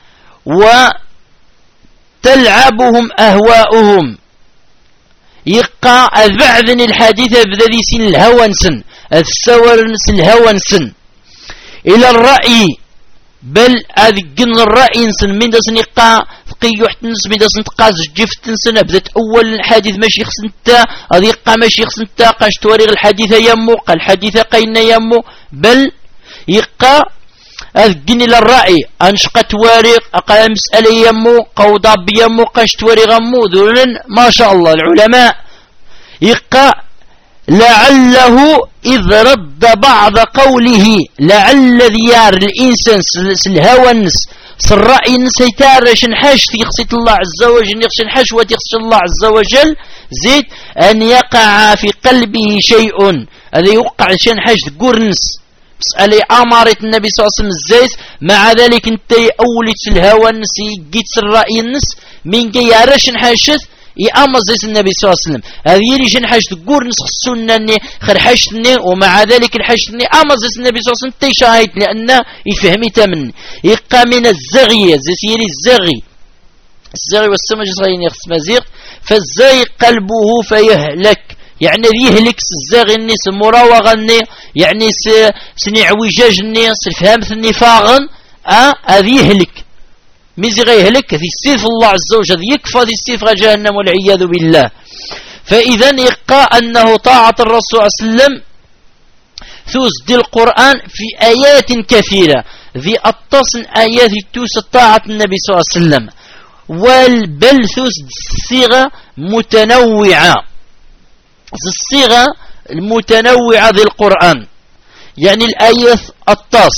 وتلعبهم أهواؤهم. يقع أذبعذن الحديث بذي سن الهوى نسن الثور نس الهوى نسن إلى الرأي بل أذقن الرأي نسن من داس نقا فقي وحد نس من داس نتقاز جفت نسن بدأت أول الحديث ماشي خص نتا هذا يقا ماشي خص نتا قاش توريغ الحديث يمو قال الحديث قينا يمو بل يقا أذقن للرأي أنشق تواريغ أقال مسألة يمو قوضا بيمو قاش توريغ يمو ذولا ما شاء الله العلماء يقا لعله إذ رد بعض قوله لعل ديار الإنسان سالهوى النس سالرأي النس يتار شنحاش يخصيت الله عز وجل يخشنحاش وتخصي الله عز وجل زيد أن يقع في قلبه شيء هذا يوقع شنحاش تقول نس مسألة أمارة النبي صلى الله عليه وسلم الزيت مع ذلك انت أولي سالهوى النس يجيت سالرأي النس من جي يارش نحاشت يأمر زيت النبي صلى الله عليه وسلم هذه يلي جن حاجة تقول نسخ السنة اني خير حاجتني ومع ذلك الحاجتني أمر زيت النبي صلى الله عليه وسلم تيشاهد لأنه يفهمي تمني يقى من الزغية زيت يلي الزغي الزغي والسمج صغيرين يخص مزيق فالزغي قلبه فيهلك يعني يهلك الزغي الناس مراوغة الني يعني سني عوجاج الناس الفهمت النفاغن اه هذه يهلك ميزي غيهلك في السيف الله عز وجل يكفى في السيف جهنم والعياذ بالله. فإذا يقى أنه طاعة الرسول صلى الله عليه وسلم ثوز القرآن في آيات كثيرة في التصن آيات توس طاعة النبي صلى الله عليه وسلم والبل ثوز الصيغة متنوعة الصيغة المتنوعة ذي القرآن يعني الآيات التص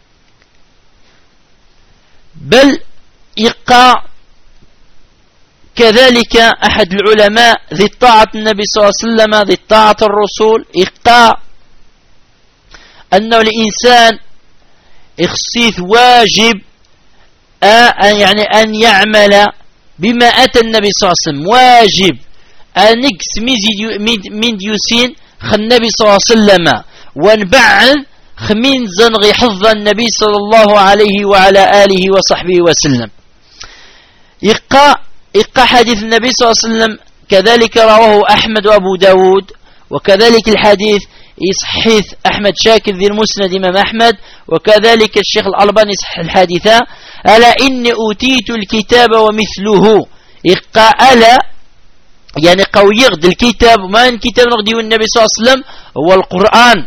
بل يقع كذلك أحد العلماء ذي طاعة النبي صلى الله عليه وسلم ذي طاعة الرسول يقع أنه الإنسان يخصيث واجب أن يعني أن يعمل بما أتى النبي صلى الله عليه وسلم واجب أن يقس من ديوسين خ النبي صلى الله عليه وسلم ونبعث خمين زنغي حفظ النبي صلى الله عليه وعلى آله وصحبه وسلم يقع يقع حديث النبي صلى الله عليه وسلم كذلك رواه أحمد وأبو داود وكذلك الحديث يصحيث أحمد شاكر ذي المسند إمام أحمد وكذلك الشيخ الألباني يصح الحديثة ألا إني أوتيت الكتاب ومثله يقع ألا يعني قوي يغد الكتاب ما الكتاب نغدي النبي صلى الله عليه وسلم هو القرآن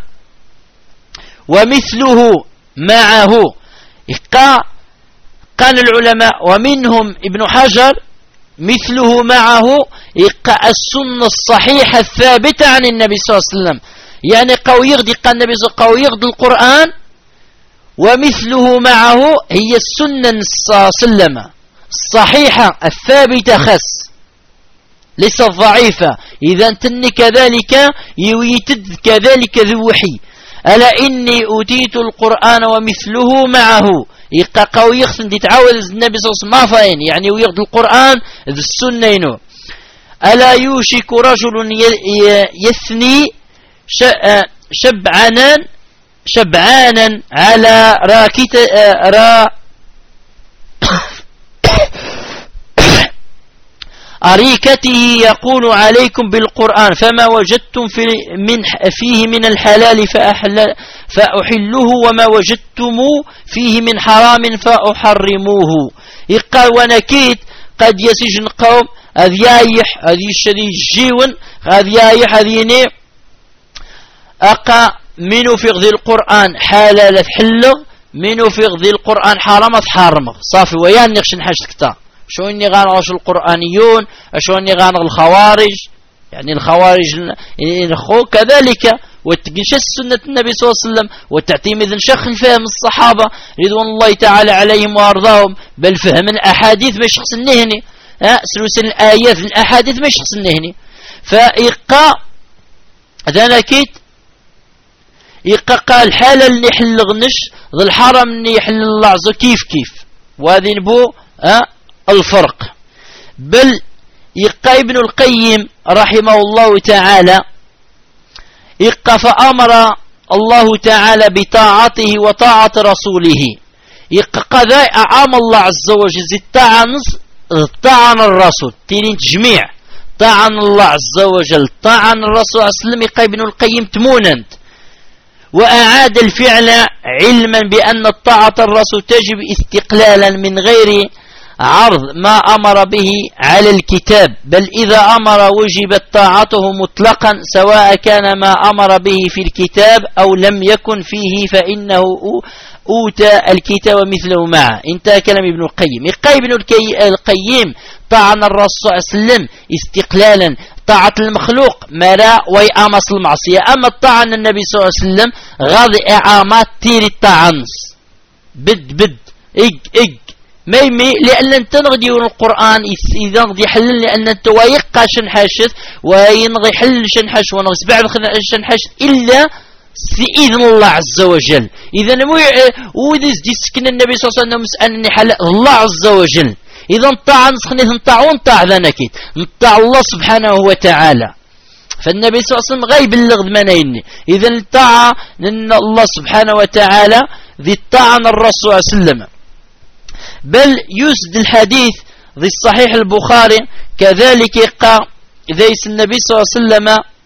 ومثله معه يقع قال العلماء ومنهم ابن حجر مثله معه يقع السنة الصحيحة الثابتة عن النبي صلى الله عليه وسلم يعني قوي يغدي قال النبي صلى الله عليه وسلم قوي يغدي القرآن ومثله معه هي السنة صلى الله عليه وسلم الصحيحة الثابتة خس ليس الضعيفة إذا تني كذلك يويتد كذلك ذو وحي ألا إني أوتيت القرآن ومثله معه يقع قوي يخصن دي تعاود النبي صلى الله عليه وسلم ما فاين يعني ويغد القرآن ذو السنة ألا يوشك رجل يثني شبعانا شبعانا على راكت را أريكته يقول عليكم بالقرآن فما وجدتم في من فيه من الحلال فأحل فأحله وما وجدتم فيه من حرام فأحرموه يقال ونكيد قد يسجن قوم أذيايح هذه الشديد الجيون أذيايح هذيني أقا منو في غذي القرآن حلال حلغ منو في غذي القرآن حرام حرمغ صافي ويان نخشن حاجتكتا شو اني غانغ القرآنيون شو اني غانغ الخوارج يعني الخوارج الخو كذلك وتقنش سنة النبي صلى الله عليه وسلم وتعتمد شخ الفهم الصحابة رضوان الله تعالى عليهم وارضاهم بل فهم الأحاديث ما شخص النهني سلسل الآيات الأحاديث ما شخص النهني فإيقاء ذنكيت إيقاء الحالة اللي يحلغنش ذو الحرم اللي يحل الله عز كيف كيف وهذه نبو أه الفرق بل يقى ابن القيم رحمه الله تعالى يقى فأمر الله تعالى بطاعته وطاعة رسوله يقى قذا أعام الله عز وجل طاعن طاعن الرسول تيرين تجميع طاعن الله عز وجل طاعن الرسول أسلم يقى ابن القيم تمونند وأعاد الفعل علما بأن الطاعة الرسول تجب استقلالا من غير عرض ما أمر به على الكتاب، بل إذا أمر وجبت طاعته مطلقا سواء كان ما أمر به في الكتاب أو لم يكن فيه، فإنه أوتى الكتاب مثله معه. انتهى كلام ابن القيم. يقول ابن القيم طاعنا الرسول صلى الله عليه وسلم استقلالا، طاعة المخلوق مرا ويأمس المعصية، أما الطاعة النبي صلى الله عليه وسلم غاضي إعامات تيري الطعنس بد بد إج إج ميمي، لأن انت نغدي القرآن إذا نغدي يحلل، لأن انت ويقى شنحاشت وينغي يحلل شنحاش ونغي سبع شنحاش إلا بإذن الله عز وجل. إذا مو ودز دي سكن النبي صلى الله عليه وسلم مسألني حل الله عز وجل. إذا نطاع نسخني نطاع ونطاع ذا نكيد نطاع الله سبحانه وتعالى، فالنبي صلى الله عليه وسلم غيب اللغد منيني. إذا نطاع لأن الله سبحانه وتعالى ذي الطاعة الرسول صلى الله عليه وسلم. بل يسد الحديث ذي الصحيح البخاري كذلك قال ذيس النبي صلى الله عليه وسلم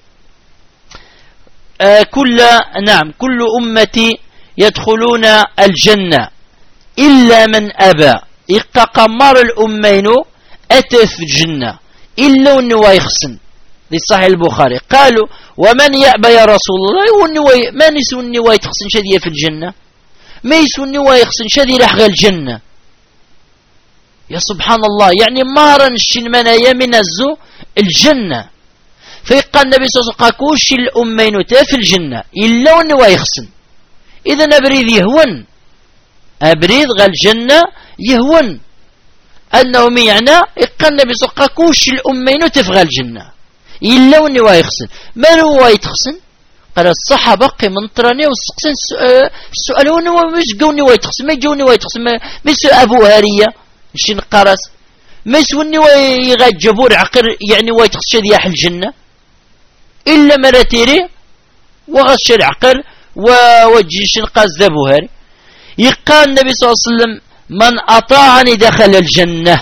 آه كل نعم كل أمتي يدخلون الجنة إلا من أبى. إقا قمار الأمين أتى في الجنة إلا ونوا يخسن ذي الصحيح البخاري. قالوا ومن يأبى يا رسول الله؟ ما نسوا النوا يتخسن شدية في الجنة، ما يسوا النوا يخسن شدية لحغ الجنة. يا سبحان الله، يعني مارا الشين منايا من الزو الجنة. فيقال النبي صلى الله عليه وسلم كوش الأمين في الجنة إلا ونوا يخسن. إذا أبريد يهون، أبريد غال الجنة يهون أنه ميعنا. إقال النبي صلى الله عليه وسلم كوش الأمين تفغى الجنة إلا ونوا يخسن. من هو يتخسن؟ قال الصحابة من تراني والسقسن السؤال هو مش جوني ويتخسن، ما جوني ويتخسن ما يسأل أبو هارية شين قرص ما يسوني ويغجبور عقر يعني ويتخسن شدي أحل الجنة إلا مراتيري وغش العقر ووجيش القاز ذبو هاري. يقال النبي صلى الله عليه وسلم من أطاعني دخل الجنة.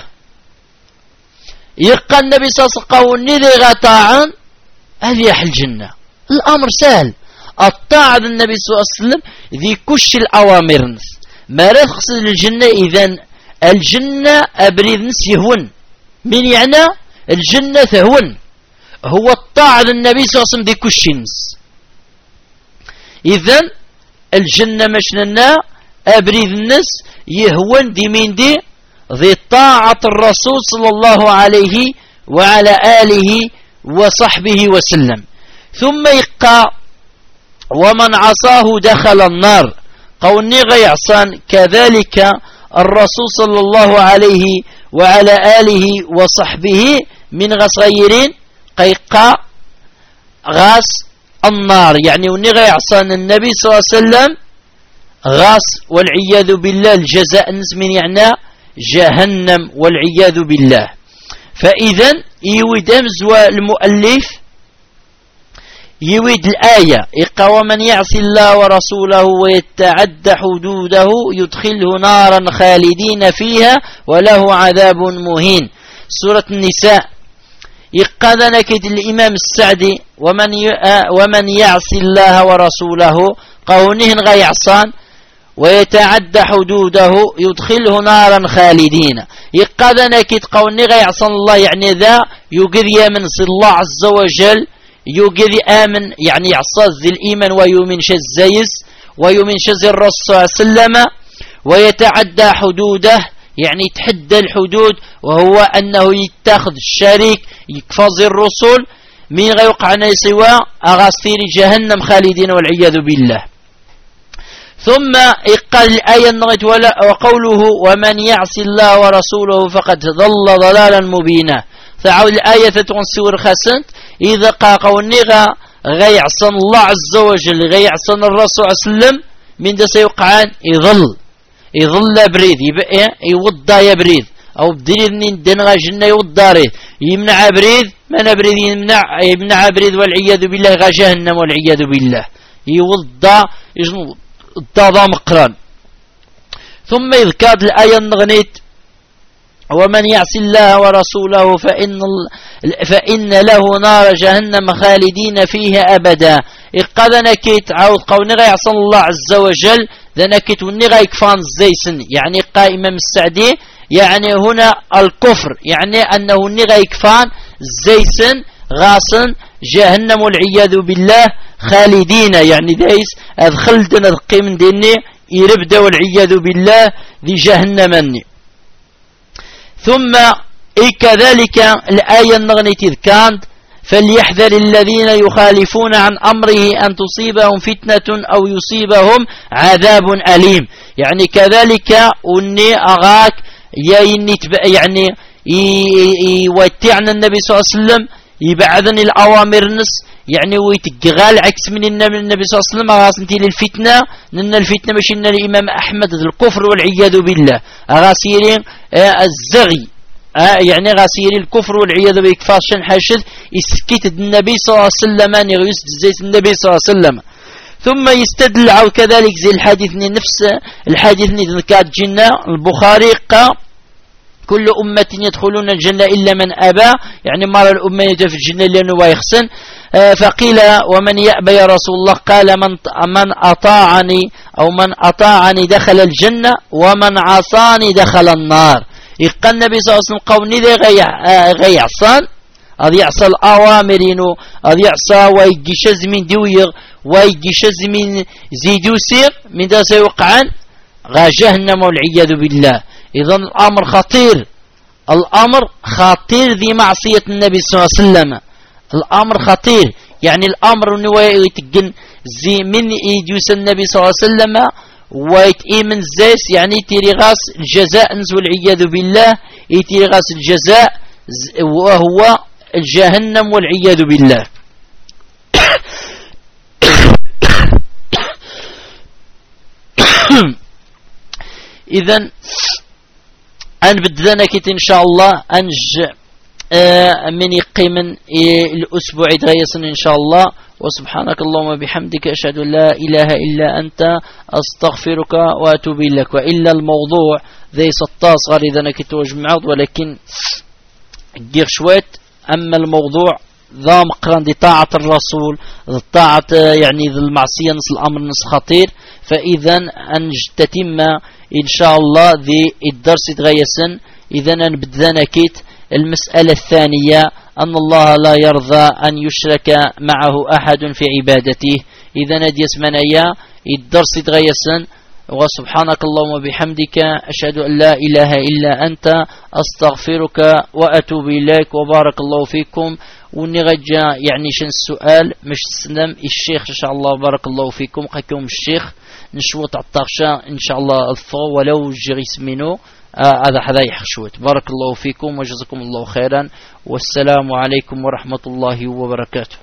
يقال النبي صلى الله عليه وسلم قول نذي غطاعا هذه أحل الجنة. الأمر سهل. الطاعة النبي صلى الله عليه وسلم ذي كش الأوامر نس ما رخص الجنة. إذن الجنة أبريد نس يهون من يعني الجنة تهون هو الطاعة النبي صلى الله عليه وسلم ذي كش نس. إذن الجنة مشننا أبريد النس يهون دي من دي ذي طاعة الرسول صلى الله عليه وعلى آله وصحبه وسلم. ثم يقى ومن عصاه دخل النار. قولني غيعصان كذلك الرسول صلى الله عليه وعلى آله وصحبه من غصغيرين قيقى غاس النار، يعني وني غيعصان النبي صلى الله عليه وسلم غاس والعياذ بالله الجزاء من يعني جهنم والعياذ بالله. فإذا يود أمزوى المؤلف يود الآية إقا ومن يعصي الله ورسوله ويتعد حدوده يدخله نارا خالدين فيها وله عذاب مهين. سورة النساء. إقا ذنكت الإمام السعدي ومن ومن يعصي الله ورسوله قونه غيعصان ويتعد حدوده يدخله نارا خالدين. إقا ذنكت قونه غيعصان الله يعني ذا يقذ يمن الله عز وجل يوجد آمن يعني يعصى ذي الإيمان ويؤمن شزيز ويؤمن شز الرسول صلى الله عليه وسلم ويتعدى حدوده يعني يتحدى الحدود، وهو أنه يتخذ الشريك يكفز الرسل من غير يقع سوى أغاصير جهنم خالدين والعياذ بالله. ثم قال الآية وقوله ومن يعصي الله ورسوله فقد ضل ضلالا مبينا. فعود الآية تتون سور خسنت إذا قاقوني غا غيعصن الله عز وجل غيعصن الرسول صلى الله عليه وسلم من ده سيوقعان يظل يظل بريد يبقى يوضى يبريد أو بدريد من دنغا جنة يوضى يمنع بريد من بريد يمنع يمنع بريد والعياذ بالله غا جهنم والعياذ بالله يوضى يجنو الضاضا مقران. ثم يذكر الآية النغنيت ومن يعص الله ورسوله فإن, فإن له نار جهنم خالدين فيها أبدا. إقادنا كيت عاود قوني غا يعصى الله عز وجل ذنا كيت وني غا يكفان الزيسن يعني قائمة مستعدي يعني هنا الكفر يعني أنه ني غا يكفان الزيسن غاصن جهنم والعياذ بالله خالدين يعني دايس أدخلتنا ذقي من ديني يربد والعياذ بالله ذي جهنم. ثم إي كذلك الآية النغنية كانت فليحذر الذين يخالفون عن أمره أن تصيبهم فتنة أو يصيبهم عذاب أليم. يعني كذلك أني أغاك يعني يوتعنا النبي صلى الله عليه وسلم يبعثني الأوامر نس يعني ويتقغال عكس من النبي صلى الله عليه وسلم أغاسنتي للفتنة لأن الفتنة مش إن الإمام أحمد الكفر والعياذ بالله أغاسيرين الزغي آه يعني غاسيري الكفر والعياذ بالله كفاشن حاشد يسكت النبي صلى الله عليه وسلم أن يغيس زيت النبي صلى الله عليه وسلم. ثم يستدل عو كذلك زي الحديث نفس الحديث ذكر جنة البخاري قا كل أمة يدخلون الجنة إلا من أبى يعني مر الأمة يدخل في الجنة لأنه يخسن. آه فقيل ومن يأبى يا رسول الله قال من من أطاعني أو من أطاعني دخل الجنة ومن عصاني دخل النار. يقال النبي صلى الله عليه وسلم قوني ذي غي عصان أذ يعصى الأوامرين أذ يعصى ويجيشز من دويغ ويجيشز من زيدوسير من ذا سيوقعان غا جهنم والعياذ بالله. إذن الأمر خطير الأمر خطير ذي معصية النبي صلى الله عليه وسلم. الأمر خطير يعني الأمر نوايا يتقن زي من إيديوس النبي صلى الله عليه وسلم ويتئمن زيس يعني تيرغاس الجزاء نزو العياذ بالله يتيرغاس الجزاء وهو الجهنم والعياذ بالله. إذن أن بدنا كت إن شاء الله أنج آه من يقيم الأسبوع يتغيسن إن شاء الله. وسبحانك اللهم بحمدك أشهد أن لا إله إلا أنت أستغفرك وأتوب إليك. وإلا الموضوع ذي ستة صغار إذا أنا كنت وجمعت ولكن دير شويت. أما الموضوع ذا مقرن دي طاعة الرسول طاعة يعني ذي المعصية نص الأمر نص خطير. فإذا أنج تتم إن شاء الله ذي الدرس يتغيسن. إذا نبدأ كيت المسألة الثانية أن الله لا يرضى أن يشرك معه أحد في عبادته. إذا ندي اسمنايا الدرس يتغيسن. وسبحانك اللهم وبحمدك أشهد أن لا إله إلا أنت أستغفرك وأتوب إليك. وبارك الله فيكم. ونرجع يعني شن السؤال مش سنم الشيخ إن شاء الله. بارك الله فيكم قيكم الشيخ نشوط الطرشة إن شاء الله الفو ولو جريس منه هذا آه حذا يحشوت. بارك الله فيكم وجزاكم الله خيرا والسلام عليكم ورحمة الله وبركاته.